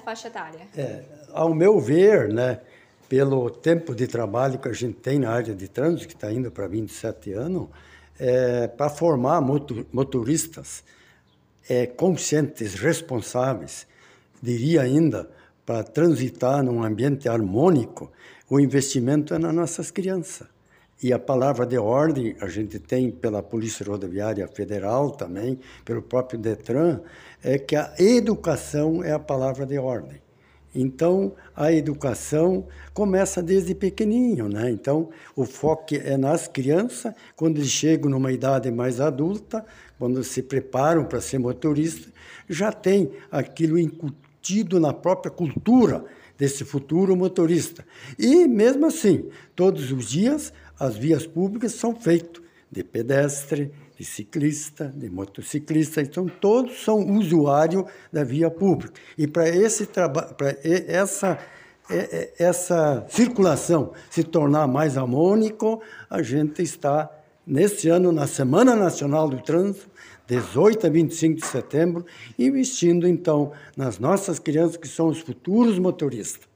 faixa etária? Ao meu ver, né, pelo tempo de trabalho que a gente tem na área de trânsito, que está indo para 27 anos, para formar motoristas conscientes, responsáveis, diria ainda, para transitar num ambiente harmônico, o investimento é nas nossas crianças. E a palavra de ordem a gente tem pela Polícia Rodoviária Federal também, pelo próprio Detran, é que a educação é a palavra de ordem. Então, a educação começa desde pequenininho, né? Então, o foco é nas crianças, quando eles chegam numa idade mais adulta, quando se preparam para ser motorista, já tem aquilo incutido na própria cultura desse futuro motorista. E, mesmo assim, todos os dias, as vias públicas são feitas de pedestre, de ciclista, de motociclista, então todos são usuários da via pública. E para essa circulação se tornar mais harmônico, a gente está, neste ano, na Semana Nacional do Trânsito, 18 a 25 de setembro, investindo, então, nas nossas crianças, que são os futuros motoristas.